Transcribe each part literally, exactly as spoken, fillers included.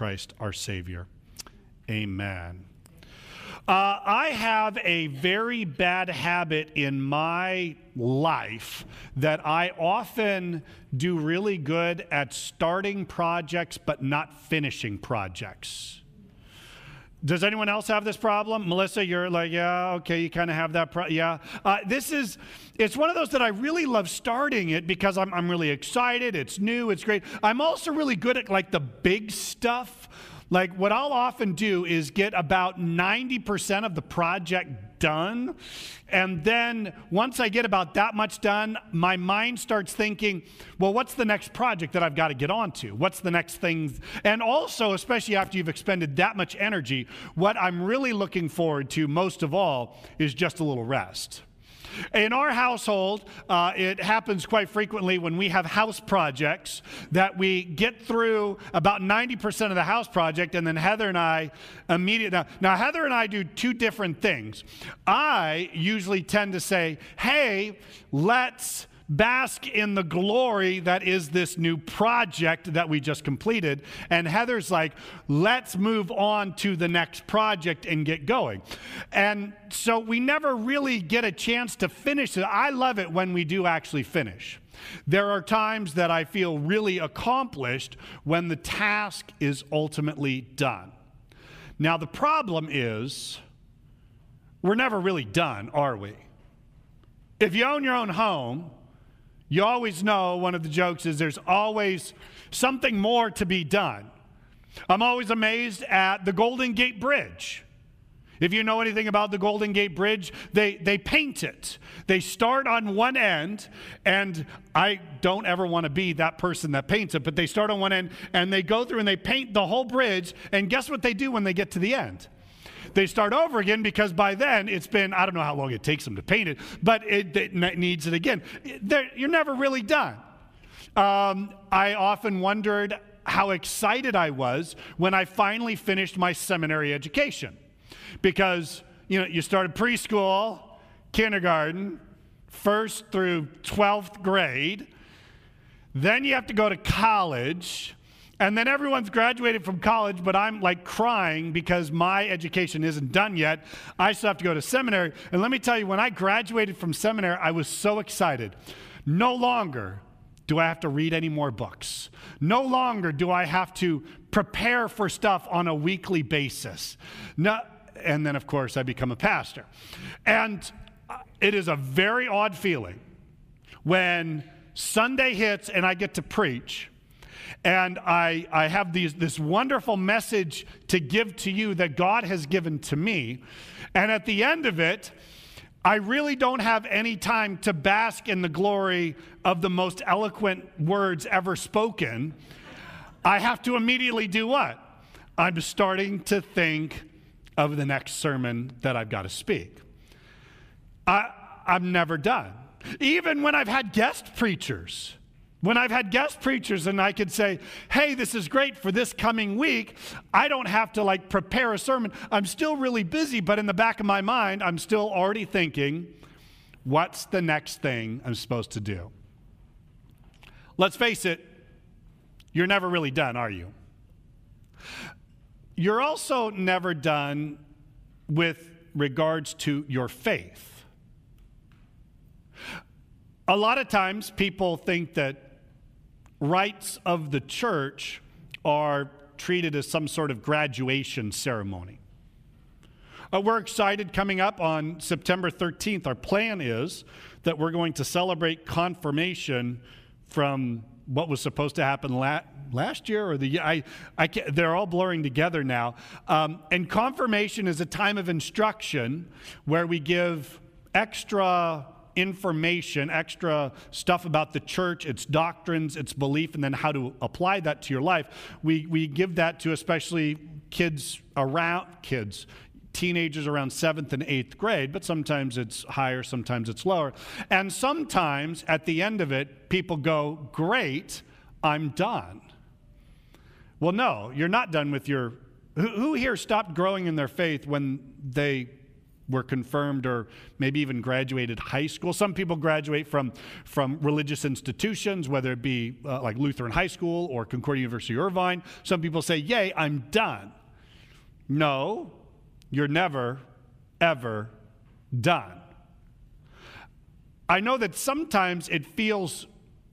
Christ, our Savior. Amen. Uh, I have a very bad habit in my life that I often do really good at starting projects but not finishing projects. Does anyone else have this problem? Melissa, you're like, yeah, okay, you kind of have that, pro- yeah. Uh, this is, it's one of those that I really love starting it because I'm, I'm really excited, it's new, it's great. I'm also really good at like the big stuff. Like what I'll often do is get about ninety percent of the project done. And then once I get about that much done, my mind starts thinking, well, what's the next project that I've got to get onto? What's the next thing? And also, especially after you've expended that much energy, what I'm really looking forward to most of all is just a little rest. In our household, uh, it happens quite frequently when we have house projects that we get through about ninety percent of the house project, and then Heather and I immediately, now, now Heather and I do two different things. I usually tend to say, hey, let's bask in the glory that is this new project that we just completed. And Heather's like, let's move on to the next project and get going. And so we never really get a chance to finish it. I love it when we do actually finish. There are times that I feel really accomplished when the task is ultimately done. Now, the problem is we're never really done, are we? If you own your own home, you always know one of the jokes is there's always something more to be done. I'm always amazed at the Golden Gate Bridge. If you know anything about the Golden Gate Bridge, they, they paint it. They start on one end, and I don't ever want to be that person that paints it, but they start on one end, and they go through and they paint the whole bridge, and guess what they do when they get to the end? They start over again because by then it's been, I don't know how long it takes them to paint it, but it, it needs it again. They're, you're never really done. Um, I often wondered how excited I was when I finally finished my seminary education. Because, you know, you started preschool, kindergarten, first through twelfth grade, then you have to go to college. And then everyone's graduated from college, but I'm like crying because my education isn't done yet. I still have to go to seminary. And let me tell you, when I graduated from seminary, I was so excited. No longer do I have to read any more books. No longer do I have to prepare for stuff on a weekly basis. No, and then, of course, I become a pastor. And it is a very odd feeling when Sunday hits and I get to preach. And I, I have these, this wonderful message to give to you that God has given to me. And at the end of it, I really don't have any time to bask in the glory of the most eloquent words ever spoken. I have to immediately do what? I'm starting to think of the next sermon that I've got to speak. I, I'm never done. Even when I've had guest preachers. When I've had guest preachers and I could say, hey, this is great for this coming week, I don't have to like prepare a sermon. I'm still really busy, but in the back of my mind, I'm still already thinking, what's the next thing I'm supposed to do? Let's face it, you're never really done, are you? You're also never done with regards to your faith. A lot of times people think that rites of the church are treated as some sort of graduation ceremony. Uh, we're excited coming up on September thirteenth. Our plan is that we're going to celebrate confirmation from what was supposed to happen la- last year or the year. I, I can't, they're all blurring together now. Um, and confirmation is a time of instruction where we give extra information, extra stuff about the church, its doctrines, its belief, and then how to apply that to your life. We we give that to especially kids around, kids, teenagers around seventh and eighth grade, but sometimes it's higher, sometimes it's lower. And sometimes at the end of it, people go, great, I'm done. Well, no, you're not done with your, who, who here stopped growing in their faith when they were confirmed or maybe even graduated high school. Some people graduate from, from religious institutions, whether it be uh, like Lutheran High School or Concordia University Irvine. Some people say, yay, I'm done. No, you're never, ever done. I know that sometimes it feels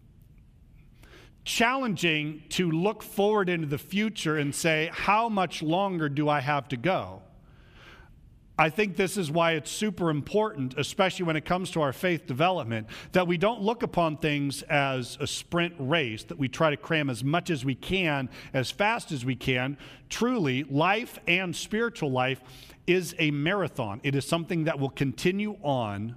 challenging to look forward into the future and say, how much longer do I have to go? I think this is why it's super important, especially when it comes to our faith development, that we don't look upon things as a sprint race, that we try to cram as much as we can, as fast as we can. Truly, life and spiritual life is a marathon. It is something that will continue on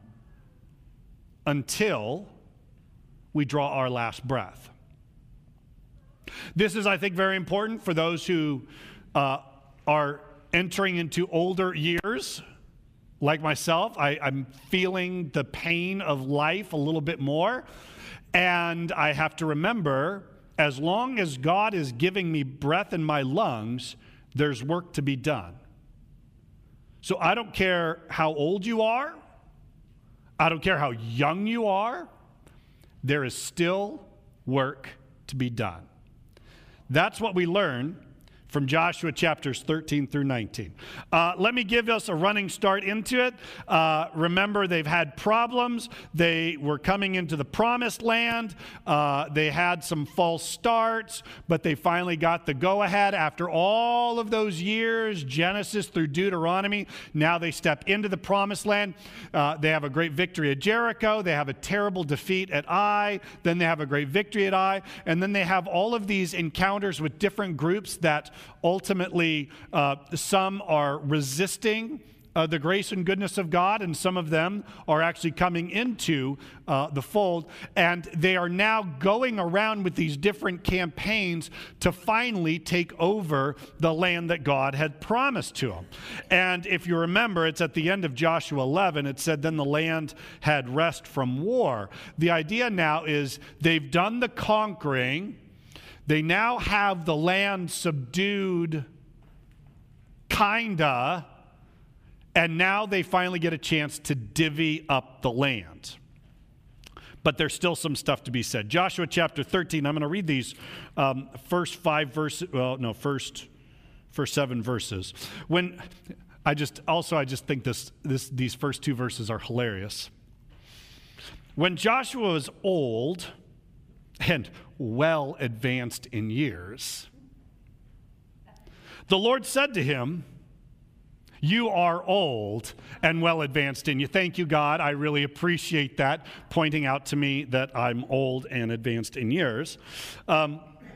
until we draw our last breath. This is, I think, very important for those who uh, are entering into older years, like myself. I, I'm feeling the pain of life a little bit more. And I have to remember, as long as God is giving me breath in my lungs, there's work to be done. So I don't care how old you are. I don't care how young you are. There is still work to be done. That's what we learn from Joshua chapters thirteen through nineteen. Uh, let me give us a running start into it. Uh, remember, they've had problems. They were coming into the promised land. Uh, they had some false starts, but they finally got the go-ahead after all of those years, Genesis through Deuteronomy. Now they step into the promised land. Uh, they have a great victory at Jericho. They have a terrible defeat at Ai. Then they have a great victory at Ai. And then they have all of these encounters with different groups that ultimately, uh, some are resisting uh, the grace and goodness of God, and some of them are actually coming into uh, the fold. And they are now going around with these different campaigns to finally take over the land that God had promised to them. And if you remember, it's at the end of Joshua eleven, it said, then the land had rest from war. The idea now is they've done the conquering. They now have the land subdued, kinda, and now they finally get a chance to divvy up the land. But there's still some stuff to be said. Joshua chapter thirteen, I'm going to read these um, first five verses, well, no, first, first seven verses. When, I just, also I just think this, this, these first two verses are hilarious. When Joshua was old and well advanced in years, the Lord said to him, you are old and well advanced in you. Thank you, God. I really appreciate that, pointing out to me that I'm old and advanced in years. Um,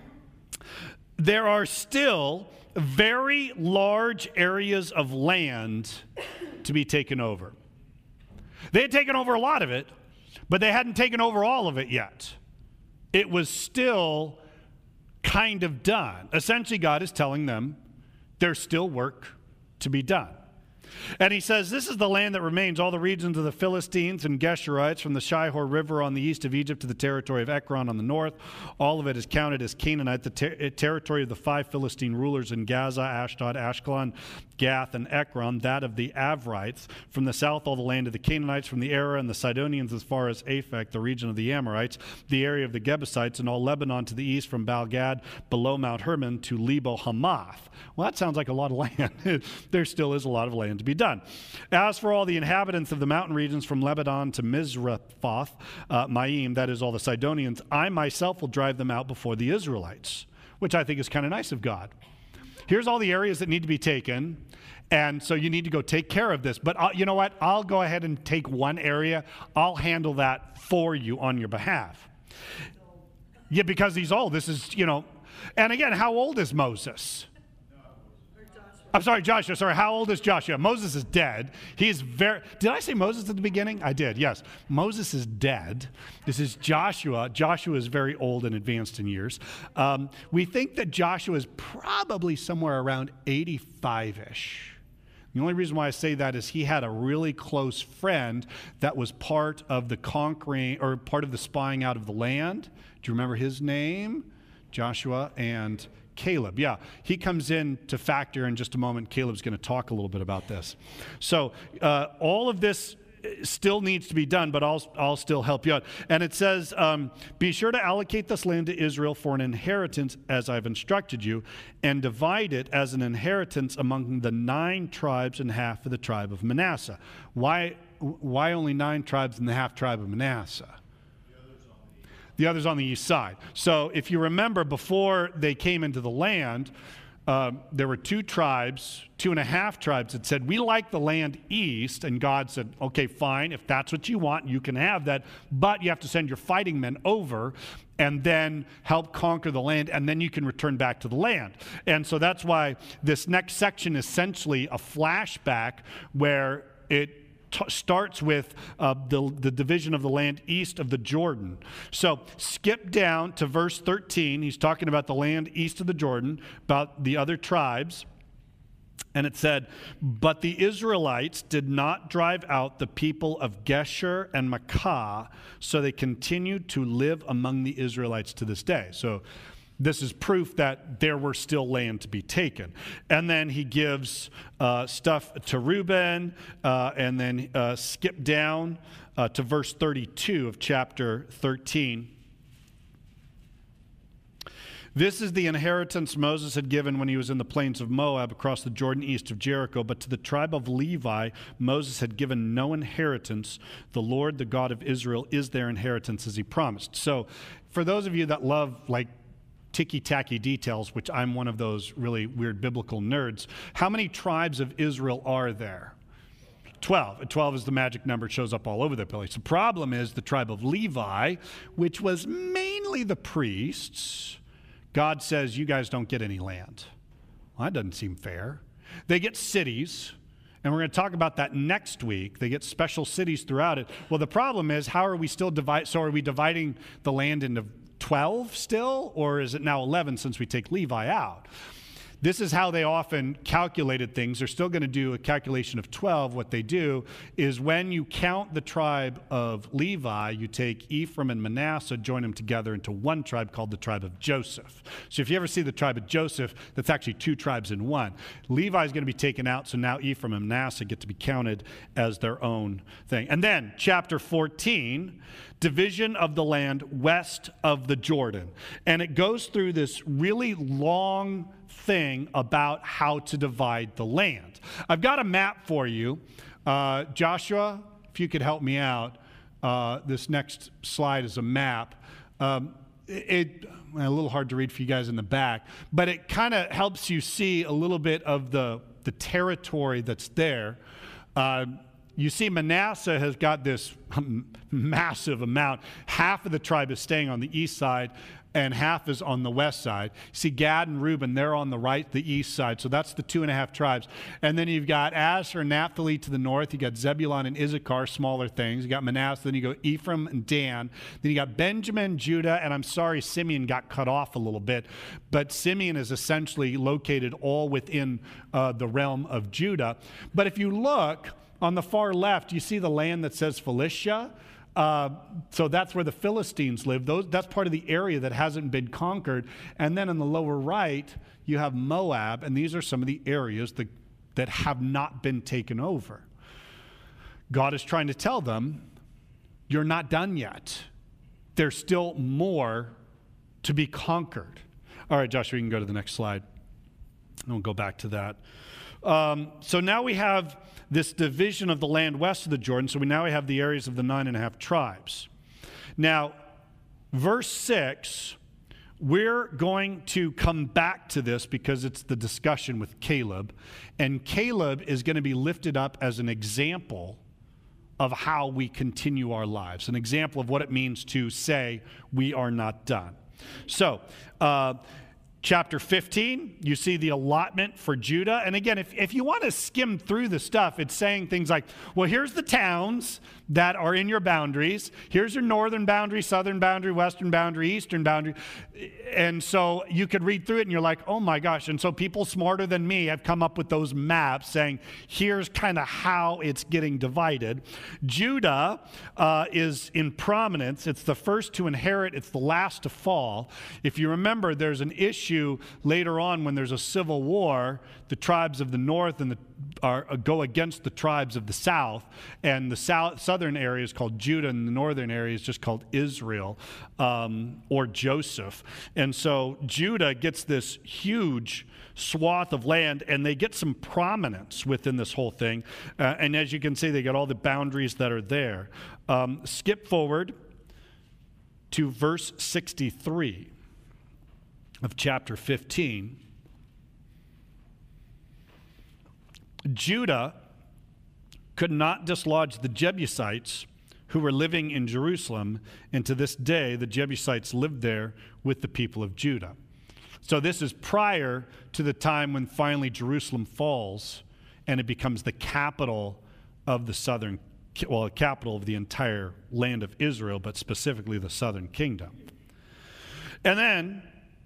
there are still very large areas of land to be taken over. They had taken over a lot of it, but they hadn't taken over all of it yet. It was still kind of done. Essentially, God is telling them there's still work to be done. And he says, this is the land that remains, all the regions of the Philistines and Geshurites, from the Shihor River on the east of Egypt to the territory of Ekron on the north. All of it is counted as Canaanite, the ter- territory of the five Philistine rulers in Gaza, Ashdod, Ashkelon, Gath, and Ekron, that of the Avrites. From the south, all the land of the Canaanites, from the Arah and the Sidonians as far as Aphek, the region of the Amorites, the area of the Jebusites, and all Lebanon to the east, from Baal-Gad below Mount Hermon to Lebo-Hamath. Well, that sounds like a lot of land. There still is a lot of land to be done. As for all the inhabitants of the mountain regions from Lebanon to Mizraphoth, uh, Maim, that is all the Sidonians, I myself will drive them out before the Israelites, which I think is kind of nice of God. Here's all the areas that need to be taken, and so you need to go take care of this. But uh, you know what? I'll go ahead and take one area. I'll handle that for you on your behalf. Yeah, because he's old. This is, you know, and again, how old is Moses? I'm sorry, Joshua. Sorry, how old is Joshua? Moses is dead. He's very, did I say Moses at the beginning? I did, yes. Moses is dead. This is Joshua. Joshua is very old and advanced in years. Um, we think that Joshua is probably somewhere around eighty-five-ish. The only reason why I say that is he had a really close friend that was part of the conquering, or part of the spying out of the land. Do you remember his name? Joshua and Caleb. Yeah, he comes in to factor in just a moment. Caleb's going to talk a little bit about this. So uh, all of this still needs to be done, but I'll, I'll still help you out. And it says, um, be sure to allocate this land to Israel for an inheritance as I've instructed you, and divide it as an inheritance among the nine tribes and half of the tribe of Manasseh. Why, why only nine tribes and the half tribe of Manasseh? The others on the east side. So if you remember, before they came into the land, Uh, there were two tribes, two and a half tribes that said, we like the land east. And God said, okay, fine. If that's what you want, you can have that. But you have to send your fighting men over and then help conquer the land. And then you can return back to the land. And so that's why this next section is essentially a flashback where it T- starts with uh, the, the division of the land east of the Jordan. So skip down to verse thirteen. He's talking about the land east of the Jordan, about the other tribes. And it said, but the Israelites did not drive out the people of Geshur and Makkah, so they continued to live among the Israelites to this day. So this is proof that there were still land to be taken. And then he gives uh, stuff to Reuben, uh, and then uh, skip down uh, to verse thirty-two of chapter thirteen. This is the inheritance Moses had given when he was in the plains of Moab across the Jordan east of Jericho. But to the tribe of Levi, Moses had given no inheritance. The Lord, the God of Israel, is their inheritance as he promised. So for those of you that love like ticky-tacky details, which I'm one of those really weird biblical nerds, how many tribes of Israel are there? twelve. twelve is the magic number. It shows up all over the place. The problem is the tribe of Levi, which was mainly the priests. God says, you guys don't get any land. Well, that doesn't seem fair. They get cities, and we're going to talk about that next week. They get special cities throughout it. Well, the problem is, how are we still dividing? So are we dividing the land into twelve still, or is it now eleven since we take Levi out? This is how they often calculated things. They're still going to do a calculation of twelve. What they do is when you count the tribe of Levi, you take Ephraim and Manasseh, join them together into one tribe called the tribe of Joseph. So if you ever see the tribe of Joseph, that's actually two tribes in one. Levi is going to be taken out, so now Ephraim and Manasseh get to be counted as their own thing. And then chapter fourteen, division of the land west of the Jordan. And it goes through this really long thing about how to divide the land. I've got a map for you. Uh, Joshua, if you could help me out, uh, this next slide is a map. Um, it, a little hard to read for you guys in the back, but it kind of helps you see a little bit of the, the territory that's there. Uh, You see, Manasseh has got this massive amount. Half of the tribe is staying on the east side, and half is on the west side. You see, Gad and Reuben, they're on the right, the east side. So that's the two and a half tribes. And then you've got Asher and Naphtali to the north. You got Zebulun and Issachar, smaller things. You got Manasseh. Then you go Ephraim and Dan. Then you got Benjamin, Judah, and I'm sorry, Simeon got cut off a little bit. But Simeon is essentially located all within uh, the realm of Judah. But if you look on the far left, you see the land that says Philistia. Uh, so that's where the Philistines live. Those, that's part of the area that hasn't been conquered. And then in the lower right, you have Moab, and these are some of the areas that, that have not been taken over. God is trying to tell them, you're not done yet. There's still more to be conquered. All right, Joshua, you can go to the next slide. And we'll go back to that. Um, so now we have this division of the land west of the Jordan. So we now we have the areas of the nine and a half tribes. Now, verse six, we're going to come back to this because it's the discussion with Caleb. And Caleb is going to be lifted up as an example of how we continue our lives, an example of what it means to say we are not done. So, uh, Chapter fifteen, you see the allotment for Judah. And again, if, if you want to skim through the stuff, it's saying things like, well, here's the towns that are in your boundaries. Here's your northern boundary, southern boundary, western boundary, eastern boundary. And so you could read through it and you're like, oh my gosh. And so people smarter than me have come up with those maps saying, here's kind of how it's getting divided. Judah uh, is in prominence. It's the first to inherit. It's the last to fall. If you remember, there's an issue to later on when there's a civil war, the tribes of the north and the are, uh, go against the tribes of the south, and the south, southern area is called Judah, and the northern area is just called Israel, um, or Joseph. And so Judah gets this huge swath of land, and they get some prominence within this whole thing. Uh, and as you can see, they got all the boundaries that are there. Um, skip forward to verse sixty-three of chapter fifteen. Judah could not dislodge the Jebusites who were living in Jerusalem, and to this day the Jebusites lived there with the people of Judah. So this is prior to the time when finally Jerusalem falls and it becomes the capital of the southern, well, the capital of the entire land of Israel, but specifically the southern kingdom. And then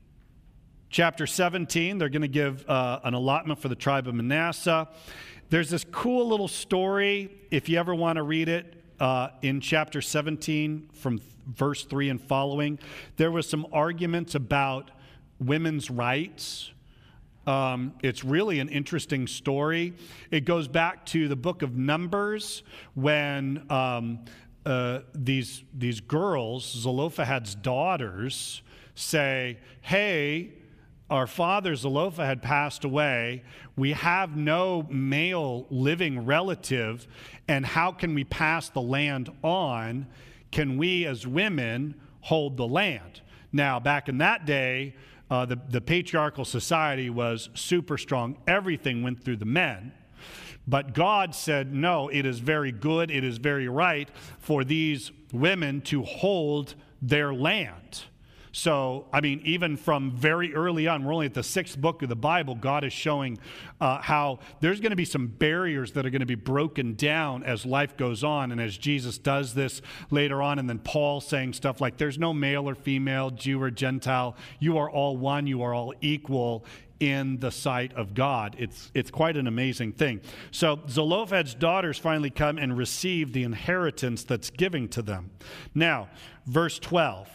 chapter seventeen, they're going to give uh, an allotment for the tribe of Manasseh. There's this cool little story, if you ever want to read it, uh, in chapter seventeen from th- verse three and following. There was some arguments about women's rights. Um, it's really an interesting story. It goes back to the book of Numbers when um, uh, these, these girls, Zelophehad's daughters, say, hey, our father Zelophehad passed away. We have no male living relative, and how can we pass the land on? Can we as women hold the land? Now, back in that day, uh, the, the patriarchal society was super strong. Everything went through the men. But God said, no, it is very good, it is very right for these women to hold their land. So, I mean, even from very early on, we're only at the sixth book of the Bible, God is showing uh, how there's going to be some barriers that are going to be broken down as life goes on. And as Jesus does this later on, and then Paul saying stuff like, there's no male or female, Jew or Gentile. You are all one. You are all equal in the sight of God. It's, it's quite an amazing thing. So Zelophehad's daughters finally come and receive the inheritance that's given to them. Now, verse twelve.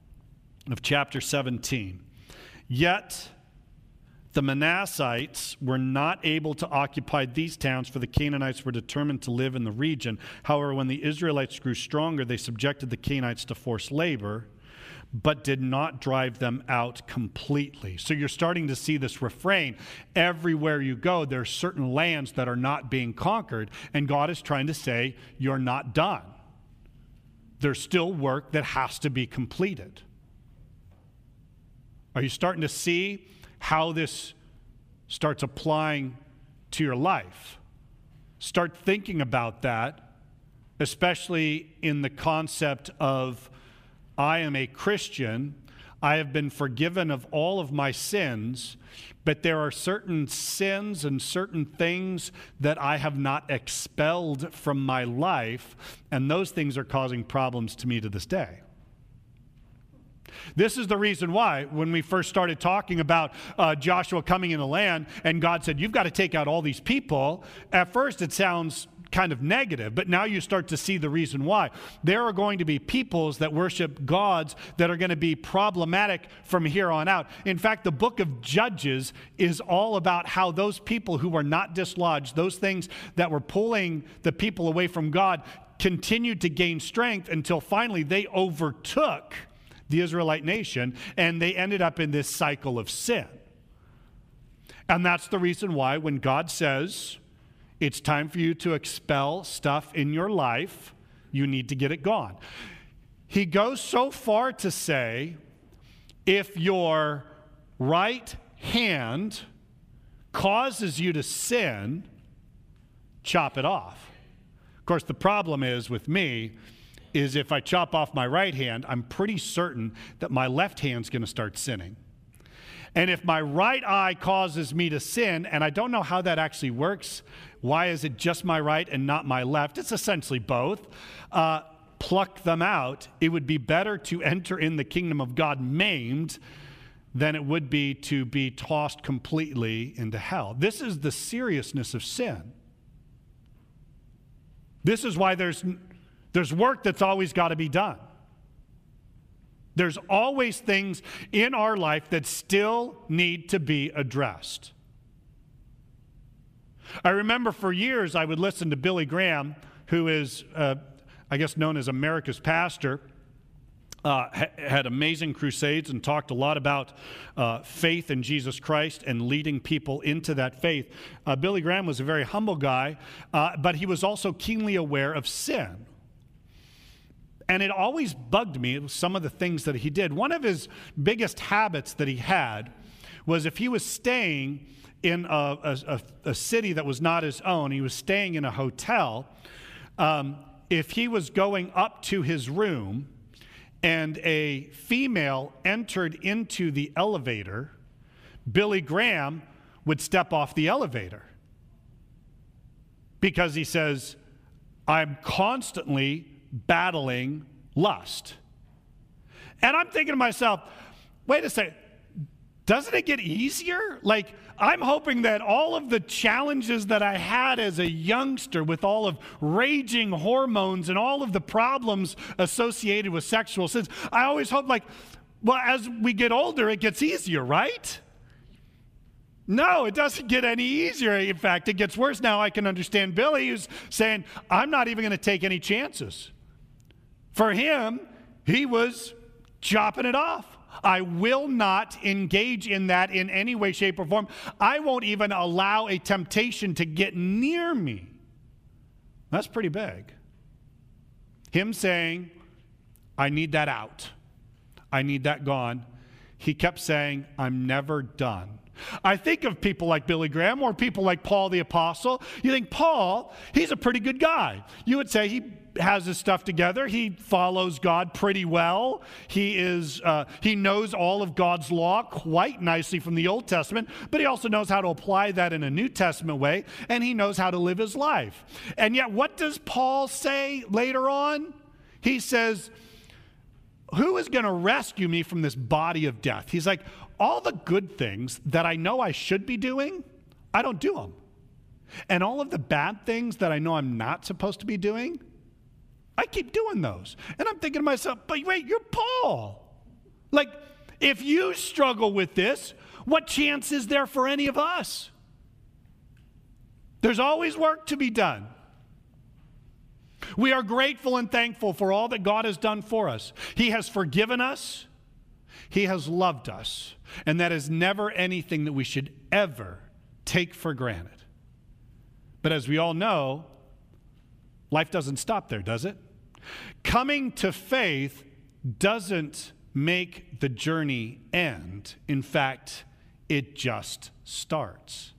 Of chapter seventeen. Yet the Manassites were not able to occupy these towns, for the Canaanites were determined to live in the region. However, when the Israelites grew stronger, they subjected the Canaanites to forced labor, but did not drive them out completely. So you're starting to see this refrain. Everywhere you go, there are certain lands that are not being conquered, and God is trying to say, you're not done. There's still work that has to be completed. Are you starting to see how this starts applying to your life? Start thinking about that, especially in the concept of, I am a Christian, I have been forgiven of all of my sins, but there are certain sins and certain things that I have not expelled from my life, and those things are causing problems to me to this day. This is the reason why when we first started talking about uh, Joshua coming in the land and God said, you've got to take out all these people, at first it sounds kind of negative, but now you start to see the reason why. There are going to be peoples that worship gods that are going to be problematic from here on out. In fact, the book of Judges is all about how those people who were not dislodged, those things that were pulling the people away from God, continued to gain strength until finally they overtook the Israelite nation, and they ended up in this cycle of sin. And that's the reason why when God says it's time for you to expel stuff in your life, you need to get it gone. He goes so far to say, if your right hand causes you to sin, chop it off. Of course, the problem is with me, is if I chop off my right hand, I'm pretty certain that my left hand's going to start sinning. And if my right eye causes me to sin, and I don't know how that actually works, why is it just my right and not my left? It's essentially both. Uh, pluck them out. It would be better to enter in the kingdom of God maimed than it would be to be tossed completely into hell. This is the seriousness of sin. This is why there's... There's work that's always got to be done. There's always things in our life that still need to be addressed. I remember for years I would listen to Billy Graham, who is, uh, I guess, known as America's pastor. Uh, ha- had amazing crusades and talked a lot about uh, faith in Jesus Christ and leading people into that faith. Uh, Billy Graham was a very humble guy, uh, but he was also keenly aware of sin. And it always bugged me, some of the things that he did. One of his biggest habits that he had was if he was staying in a, a, a city that was not his own, he was staying in a hotel, um, if he was going up to his room and a female entered into the elevator, Billy Graham would step off the elevator. Because he says, I'm constantly battling lust. And I'm thinking to myself, wait a second, doesn't it get easier? Like, I'm hoping that all of the challenges that I had as a youngster with all of raging hormones and all of the problems associated with sexual sins, I always hope, like, well, as we get older, it gets easier, right? No, it doesn't get any easier. In fact, it gets worse. Now I can understand Billy, who's saying, I'm not even going to take any chances. For him, he was chopping it off. I will not engage in that in any way, shape, or form. I won't even allow a temptation to get near me. That's pretty big. Him saying, I need that out. I need that gone. He kept saying, I'm never done. I think of people like Billy Graham or people like Paul the Apostle. You think, Paul, he's a pretty good guy. You would say he has his stuff together. He follows God pretty well. He is uh, he knows all of God's law quite nicely from the Old Testament, but he also knows how to apply that in a New Testament way, and he knows how to live his life. And yet, what does Paul say later on? He says, who is going to rescue me from this body of death? He's like, all the good things that I know I should be doing, I don't do them. And all of the bad things that I know I'm not supposed to be doing, I keep doing those. And I'm thinking to myself, but wait, you're Paul. Like, if you struggle with this, what chance is there for any of us? There's always work to be done. We are grateful and thankful for all that God has done for us. He has forgiven us. He has loved us. And that is never anything that we should ever take for granted. But as we all know, life doesn't stop there, does it? Coming to faith doesn't make the journey end. In fact, it just starts.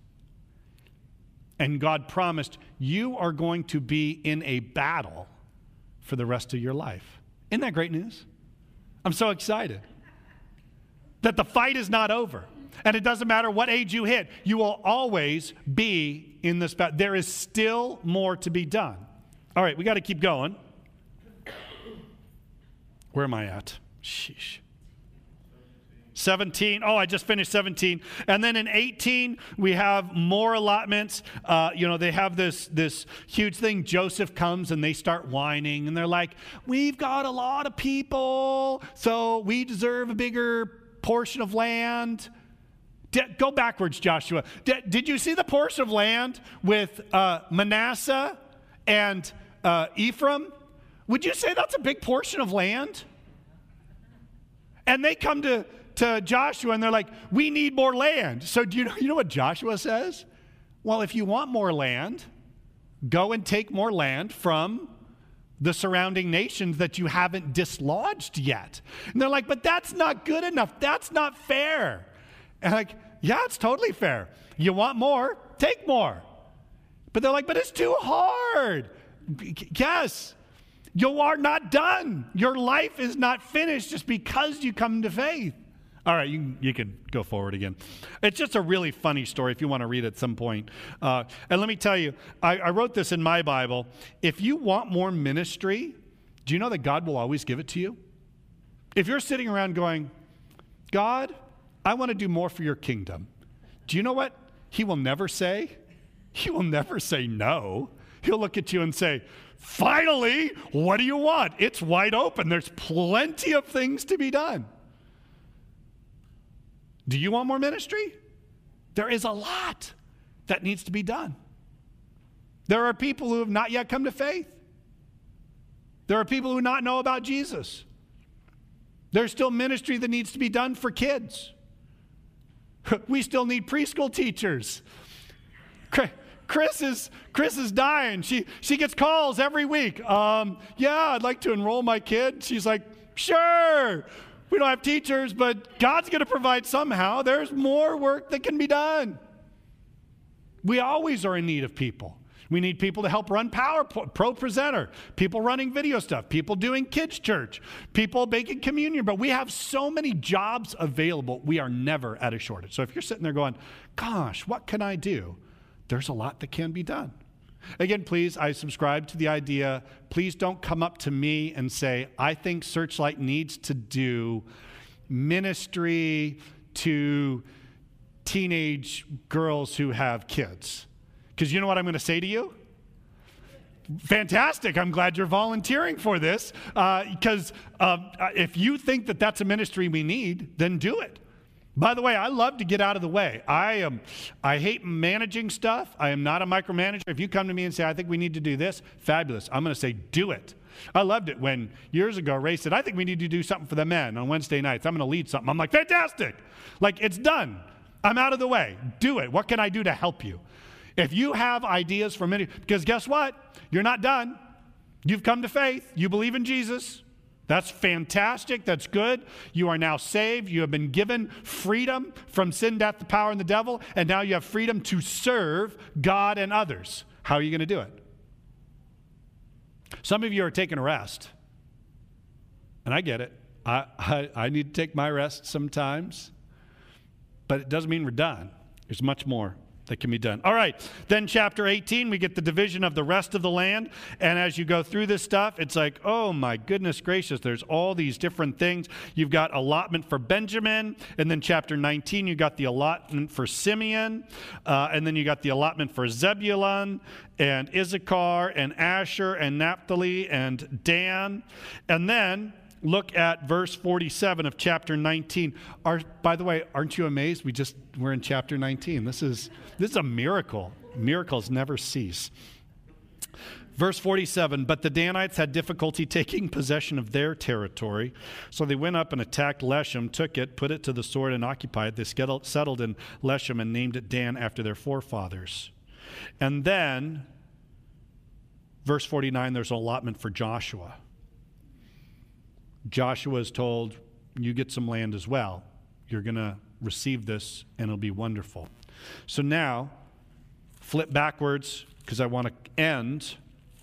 And God promised, you are going to be in a battle for the rest of your life. Isn't that great news? I'm so excited that the fight is not over. And it doesn't matter what age you hit, you will always be in this battle. There is still more to be done. All right, we got to keep going. Where am I at? Sheesh. seventeen. Oh, I just finished seventeen. And then in eighteen, we have more allotments. Uh, you know, they have this, this huge thing. Joseph comes and they start whining. And they're like, we've got a lot of people, so we deserve a bigger portion of land. D- go backwards, Joshua. D- did you see the portion of land with uh, Manasseh and uh, Ephraim? Would you say that's a big portion of land? And they come to, to Joshua and they're like, we need more land. So do you know, you know what Joshua says? Well, if you want more land, go and take more land from the surrounding nations that you haven't dislodged yet. And they're like, but that's not good enough. That's not fair. And like, yeah, it's totally fair. You want more, take more. But they're like, but it's too hard. Yes, you are not done. Your life is not finished just because you come to faith. All right, you, you can go forward again. It's just a really funny story if you want to read it at some point. Uh, and let me tell you, I, I wrote this in my Bible. If you want more ministry, do you know that God will always give it to you? If you're sitting around going, God, I want to do more for your kingdom. Do you know what He will never say? He will never say no. He'll look at you and say, Finally, what do you want? It's wide open. There's plenty of things to be done. Do you want more ministry? There is a lot that needs to be done. There are people who have not yet come to faith. There are people who not know about Jesus. There's still ministry that needs to be done for kids. We still need preschool teachers. Chris is Chris is dying. She she gets calls every week. Um, yeah, I'd like to enroll my kid. She's like, sure. We don't have teachers, but God's going to provide somehow. There's more work that can be done. We always are in need of people. We need people to help run Power Pro Presenter, people running video stuff, people doing kids' church, people making communion. But we have so many jobs available, we are never at a shortage. So if you're sitting there going, gosh, what can I do? There's a lot that can be done. Again, please, I subscribe to the idea, please don't come up to me and say, I think Searchlight needs to do ministry to teenage girls who have kids. Because you know what I'm going to say to you? Fantastic. I'm glad you're volunteering for this. Because uh, uh, if you think that that's a ministry we need, then do it. By the way, I love to get out of the way. I am, I hate managing stuff. I am not a micromanager. If you come to me and say, I think we need to do this, fabulous. I'm going to say, do it. I loved it when years ago Ray said, I think we need to do something for the men on Wednesday nights. I'm going to lead something. I'm like, fantastic. Like, it's done. I'm out of the way. Do it. What can I do to help you? If you have ideas for many, because guess what? You're not done. You've come to faith. You believe in Jesus. That's fantastic. That's good. You are now saved. You have been given freedom from sin, death, the power, and the devil. And now you have freedom to serve God and others. How are you going to do it? Some of you are taking a rest. And I get it. I, I, I need to take my rest sometimes. But it doesn't mean we're done. There's much more that can be done. All right, then chapter eighteen, we get the division of the rest of the land. And as you go through this stuff, it's like, oh my goodness gracious, there's all these different things. You've got allotment for Benjamin. And then chapter nineteen, you got the allotment for Simeon. Uh, and then you got the allotment for Zebulun and Issachar and Asher and Naphtali and Dan. And then look at verse forty-seven of chapter nineteen. Are, by the way, aren't you amazed? We just, we're in chapter nineteen. This is, this is a miracle. Miracles never cease. Verse forty-seven, but the Danites had difficulty taking possession of their territory. So they went up and attacked Leshem, took it, put it to the sword, and occupied it. They settled in Leshem and named it Dan after their forefathers. And then, verse forty-nine, there's an allotment for Joshua. Joshua is told, you get some land as well. You're going to receive this, and it'll be wonderful. So now, flip backwards, because I want to end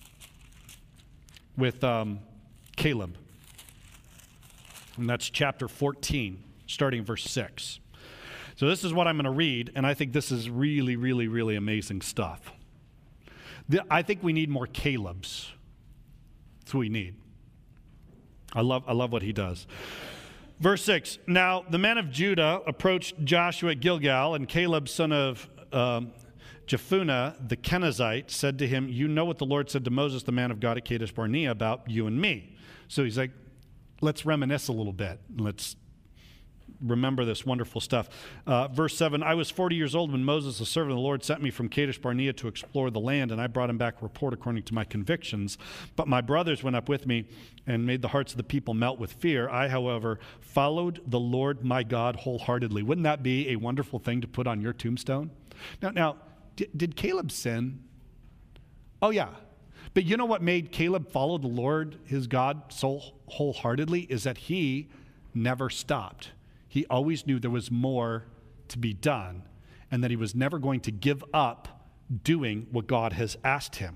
with um, Caleb. And that's chapter fourteen, starting verse six. So this is what I'm going to read, and I think this is really, really, really amazing stuff. The, I think we need more Calebs. That's what we need. I love, I love what he does. Verse six, now the men of Judah approached Joshua at Gilgal, and Caleb, son of um, Jephunneh, the Kenizzite, said to him, you know what the Lord said to Moses, the man of God at Kadesh Barnea, about you and me. So he's like, let's reminisce a little bit. Let's remember this wonderful stuff. Uh, verse seven, I was forty years old when Moses, the servant of the Lord, sent me from Kadesh Barnea to explore the land, and I brought him back a report according to my convictions. But my brothers went up with me and made the hearts of the people melt with fear. I, however, followed the Lord my God wholeheartedly. Wouldn't that be a wonderful thing to put on your tombstone? Now, now did, did Caleb sin? Oh, yeah. But you know what made Caleb follow the Lord, his God, so wholeheartedly is that he never stopped. He always knew there was more to be done and that he was never going to give up doing what God has asked him.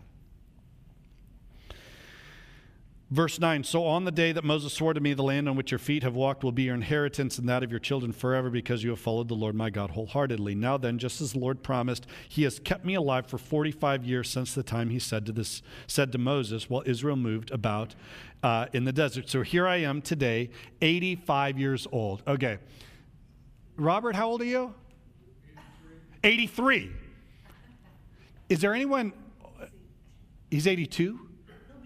Verse nine, so on the day that Moses swore to me, the land on which your feet have walked will be your inheritance and that of your children forever, because you have followed the Lord my God wholeheartedly. Now then, just as the Lord promised, he has kept me alive for forty-five years since the time he said to this said to Moses while Israel moved about uh, in the desert. So here I am today, eighty-five years old. Okay. Robert, how old are you? eighty-three. Is there anyone? He's eighty-two?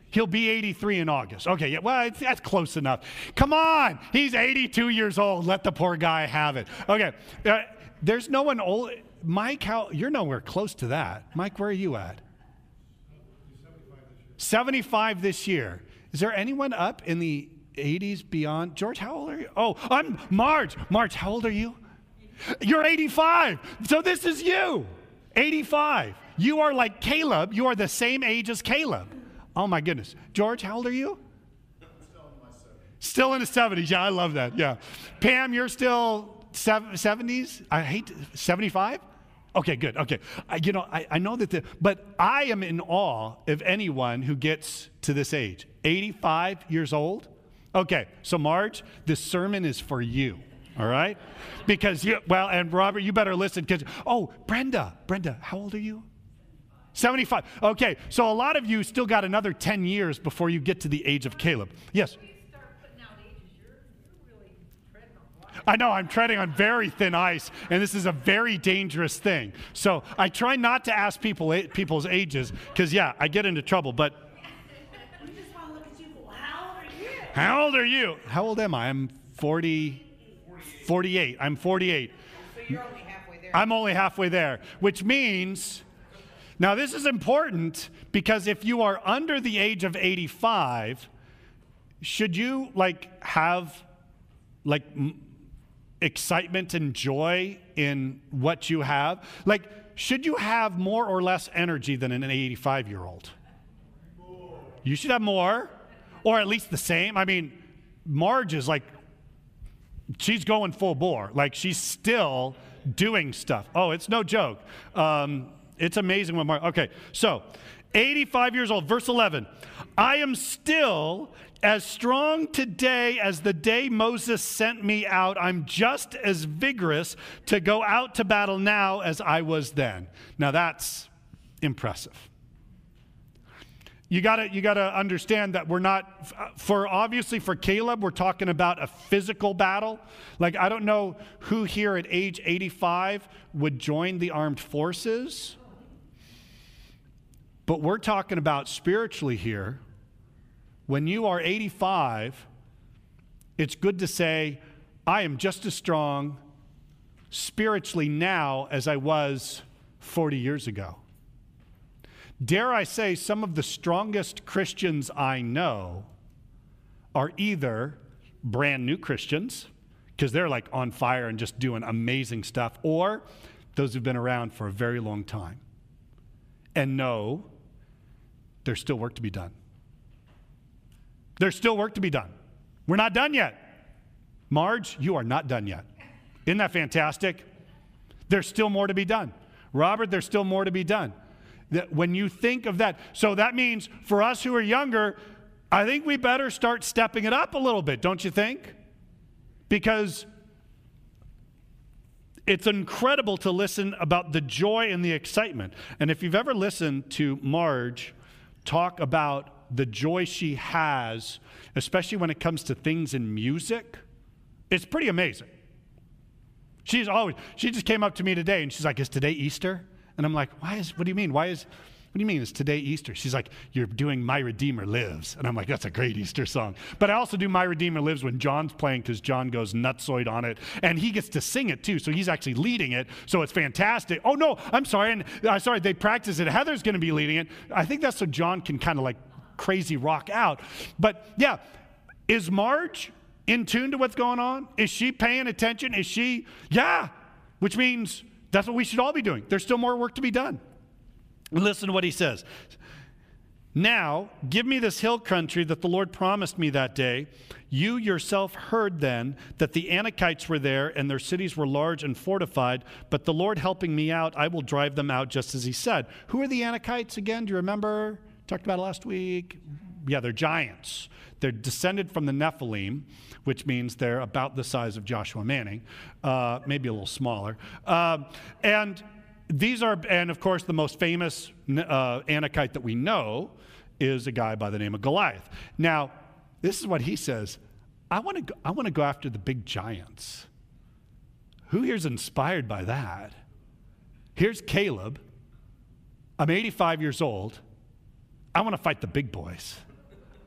He'll be eighty-three in August. Okay, yeah, well, it's, that's close enough. Come on, he's eighty-two years old. Let the poor guy have it. Okay, uh, there's no one old. Mike, how, you're nowhere close to that. Mike, where are you at? seventy-five this year. Is there anyone up in the eighties beyond? George, how old are you? Oh, I'm Marge. Marge, how old are you? You're eighty-five. So this is you. eighty-five. You are like Caleb. You are the same age as Caleb. Oh my goodness. George, how old are you? Still in my seventies. Still in the seventies. Yeah, I love that. Yeah. Pam, you're still seventies? I hate seventy-five? Okay, good. Okay. I, you know, I, I know that the, but I am in awe of anyone who gets to this age. eighty-five years old? Okay, so Marge, this sermon is for you, all right? Because, you, well, and Robert, you better listen because, oh, Brenda, Brenda, how old are you? seventy-five. Okay, so a lot of you still got another ten years before you get to the age of Caleb. Yes? I know, I'm treading on very thin ice, and this is a very dangerous thing. So I try not to ask people people's ages because, yeah, I get into trouble, but... We just want to look at you. Well, how old are you? How old are you? How old am I? I'm forty, forty-eight. I'm forty-eight. So you're only halfway there. I'm only halfway there, which means... Now, this is important because if you are under the age of eighty-five, should you, like, have, like... M- excitement and joy in what you have? Like, should you have more or less energy than an eighty-five-year-old? You should have more, or at least the same. I mean, Marge is like, she's going full bore. Like, she's still doing stuff. Oh, it's no joke. Um, it's amazing when Marge, okay, so eighty-five years old, verse eleven. I am still as strong today as the day Moses sent me out. I'm just as vigorous to go out to battle now as I was then. Now that's impressive. You gotta, you gotta understand that we're not, for obviously for Caleb, we're talking about a physical battle. Like, I don't know who here at age eighty-five would join the armed forces, but we're talking about spiritually here. When you are eighty-five, it's good to say, I am just as strong spiritually now as I was forty years ago. Dare I say, some of the strongest Christians I know are either brand new Christians, because they're like on fire and just doing amazing stuff, or those who've been around for a very long time. And no, there's still work to be done. There's still work to be done. We're not done yet. Marge, you are not done yet. Isn't that fantastic? There's still more to be done. Robert, there's still more to be done. That when you think of that, so that means for us who are younger, I think we better start stepping it up a little bit, don't you think? Because it's incredible to listen about the joy and the excitement. And if you've ever listened to Marge talk about the joy she has, especially when it comes to things in music, it's pretty amazing. She's always, she just came up to me today and she's like, is today Easter? And I'm like, why is, what do you mean? Why is, what do you mean is today Easter? She's like, you're doing My Redeemer Lives. And I'm like, that's a great Easter song. But I also do My Redeemer Lives when John's playing because John goes nutsoid on it. And he gets to sing it too. So he's actually leading it. So it's fantastic. Oh no, I'm sorry. And uh, sorry, they practice it. Heather's going to be leading it. I think that's so John can kind of like crazy rock out. But yeah, is Marge in tune to what's going on? Is she paying attention? Is she, yeah, which means that's what we should all be doing. There's still more work to be done. Listen to what he says. Now, give me this hill country that the Lord promised me that day. You yourself heard then that the Anakites were there and their cities were large and fortified, but the Lord helping me out, I will drive them out just as he said. Who are the Anakites again? Do you remember? Talked about it last week. Yeah, they're giants. They're descended from the Nephilim, which means they're about the size of Joshua Manning, uh, maybe a little smaller. Uh, and these are, and of course, the most famous uh, Anakite that we know is a guy by the name of Goliath. Now, this is what he says. I want to go, I want to go after the big giants. Who here's inspired by that? Here's Caleb. I'm eighty-five years old. I want to fight the big boys.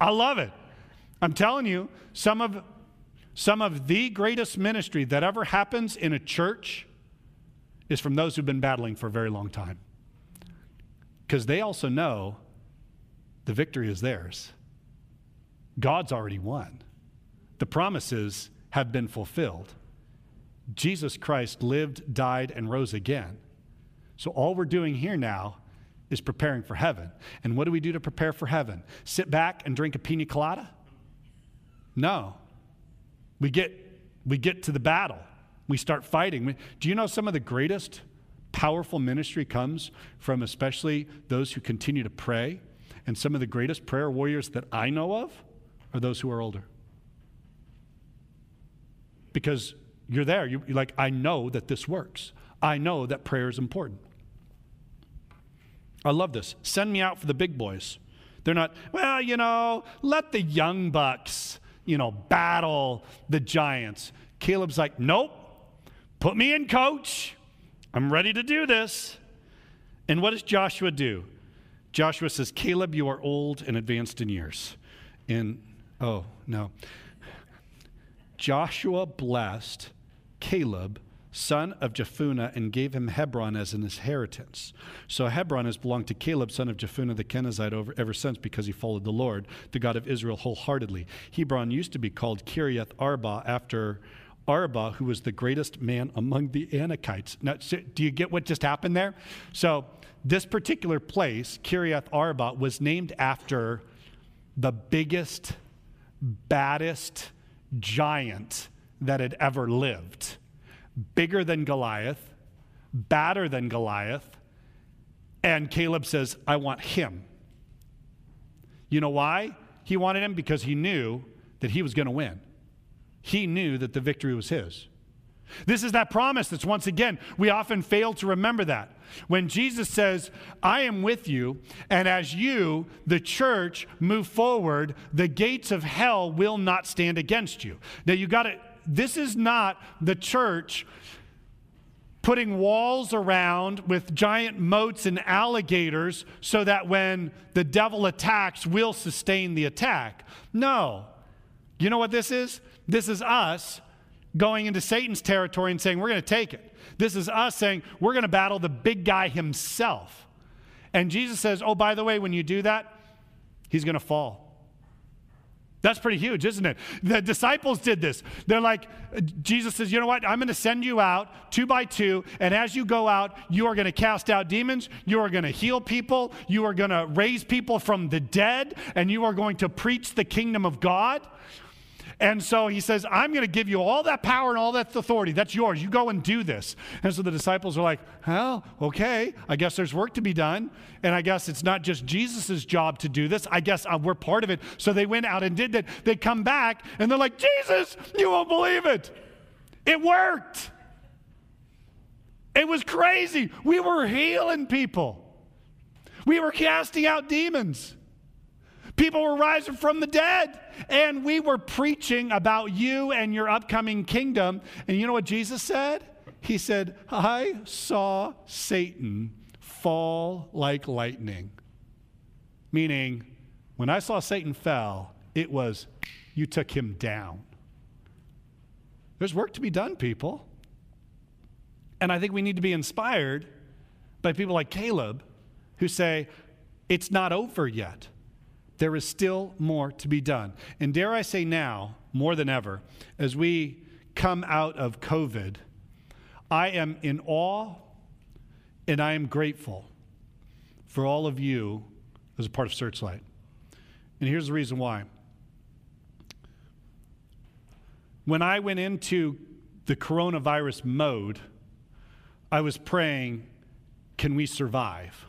I love it. I'm telling you, some of, some of the greatest ministry that ever happens in a church is from those who've been battling for a very long time. Because they also know the victory is theirs. God's already won. The promises have been fulfilled. Jesus Christ lived, died, and rose again. So all we're doing here now is preparing for heaven. And what do we do to prepare for heaven? Sit back and drink a pina colada? No. We get, we get to the battle. We start fighting. Do you know some of the greatest powerful ministry comes from especially those who continue to pray? And some of the greatest prayer warriors that I know of are those who are older. Because you're there. You're like, I know that this works. I know that prayer is important. I love this. Send me out for the big boys. They're not, well, you know, let the young bucks, you know, battle the giants. Caleb's like, nope, put me in, coach. I'm ready to do this. And what does Joshua do? Joshua says, Caleb, you are old and advanced in years. And, oh, no. Joshua blessed Caleb, son of Jephunneh, and gave him Hebron as an inheritance. So Hebron has belonged to Caleb, son of Jephunneh the Kenizzite, over, ever since, because he followed the Lord, the God of Israel, wholeheartedly. Hebron used to be called Kiriath Arba, after Arba, who was the greatest man among the Anakites. Now, so do you get what just happened there? So this particular place, Kiriath Arba, was named after the biggest, baddest giant that had ever lived. Bigger than Goliath, badder than Goliath, and Caleb says, I want him. You know why he wanted him? Because he knew that he was going to win. He knew that the victory was his. This is that promise that's, once again, we often fail to remember that. When Jesus says, I am with you, and as you, the church, move forward, the gates of hell will not stand against you. Now, you got to, this is not the church putting walls around with giant moats and alligators so that when the devil attacks, we'll sustain the attack. No. You know what this is? This is us going into Satan's territory and saying, we're going to take it. This is us saying, we're going to battle the big guy himself. And Jesus says, oh, by the way, when you do that, he's going to fall. That's pretty huge, isn't it? The disciples did this. They're like, Jesus says, you know what? I'm going to send you out two by two, and as you go out, you are going to cast out demons, you are going to heal people, you are going to raise people from the dead, and you are going to preach the kingdom of God. And so he says, I'm going to give you all that power and all that authority. That's yours. You go and do this. And so the disciples are like, well, okay, I guess there's work to be done. And I guess it's not just Jesus' job to do this. I guess uh, we're part of it. So they went out and did that. They come back and they're like, Jesus, you won't believe it. It worked. It was crazy. We were healing people. We were casting out demons. People were rising from the dead, and we were preaching about you and your upcoming kingdom. And you know what Jesus said? He said, I saw Satan fall like lightning. Meaning, when I saw Satan fell, it was, you took him down. There's work to be done, people. And I think we need to be inspired by people like Caleb who say, it's not over yet. There is still more to be done. And dare I say now, more than ever, as we come out of COVID, I am in awe and I am grateful for all of you as a part of Searchlight. And here's the reason why. When I went into the coronavirus mode, I was praying, can we survive?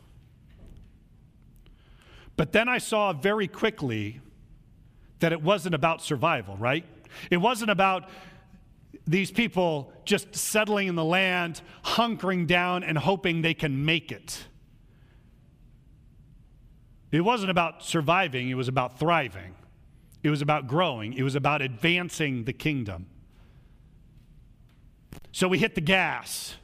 But then I saw very quickly that it wasn't about survival, right? It wasn't about these people just settling in the land, hunkering down and hoping they can make it. It wasn't about surviving, it was about thriving. It was about growing. It was about advancing the kingdom. So we hit the gas.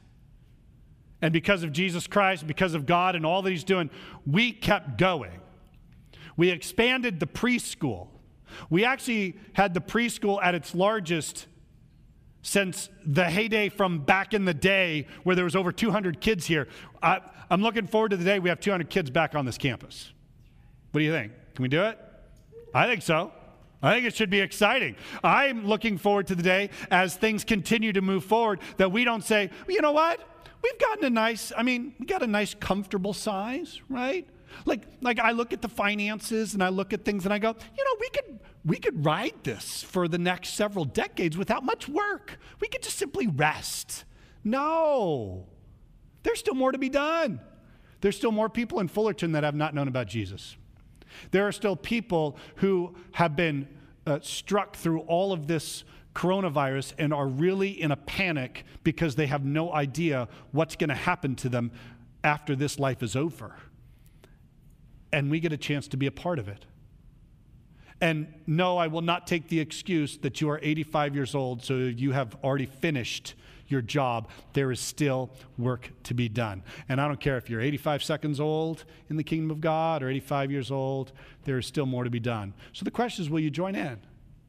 And because of Jesus Christ, because of God and all that he's doing, we kept going. We expanded the preschool. We actually had the preschool at its largest since the heyday from back in the day where there was over two hundred kids here. I, I'm looking forward to the day we have two hundred kids back on this campus. What do you think? Can we do it? I think so. I think it should be exciting. I'm looking forward to the day as things continue to move forward that we don't say, well, you know what? We've gotten a nice, I mean, we got a nice comfortable size, right? Like, like I look at the finances and I look at things and I go, you know, we could, we could ride this for the next several decades without much work. We could just simply rest. No, there's still more to be done. There's still more people in Fullerton that have not known about Jesus. There are still people who have been uh, struck through all of this coronavirus and are really in a panic because they have no idea what's going to happen to them after this life is over. And we get a chance to be a part of it. And no, I will not take the excuse that you are eighty-five years old, so you have already finished your job. There is still work to be done. And I don't care if you're eighty-five seconds old in the kingdom of God or eighty-five years old, there is still more to be done. So the question is, will you join in?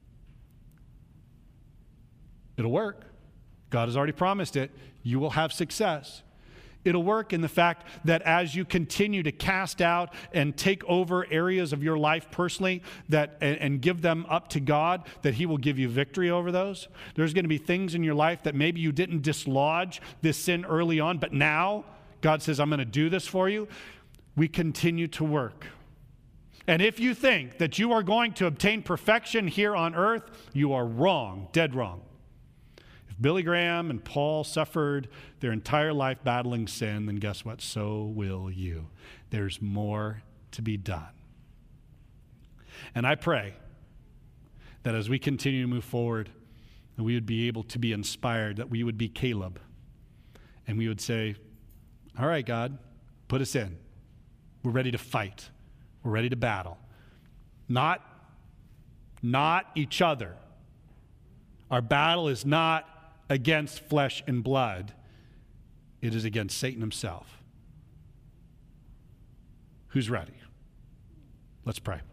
It'll work. God has already promised it. You will have success. It'll work in the fact that as you continue to cast out and take over areas of your life personally that and, and give them up to God, that he will give you victory over those. There's going to be things in your life that maybe you didn't dislodge this sin early on, but now God says, I'm going to do this for you. We continue to work. And if you think that you are going to obtain perfection here on earth, you are wrong, dead wrong. Billy Graham and Paul suffered their entire life battling sin, then guess what? So will you. There's more to be done. And I pray that as we continue to move forward, that we would be able to be inspired, that we would be Caleb, and we would say, all right, God, put us in. We're ready to fight. We're ready to battle. Not, not each other. Our battle is not against flesh and blood. It is against Satan himself. Who's ready? Let's pray.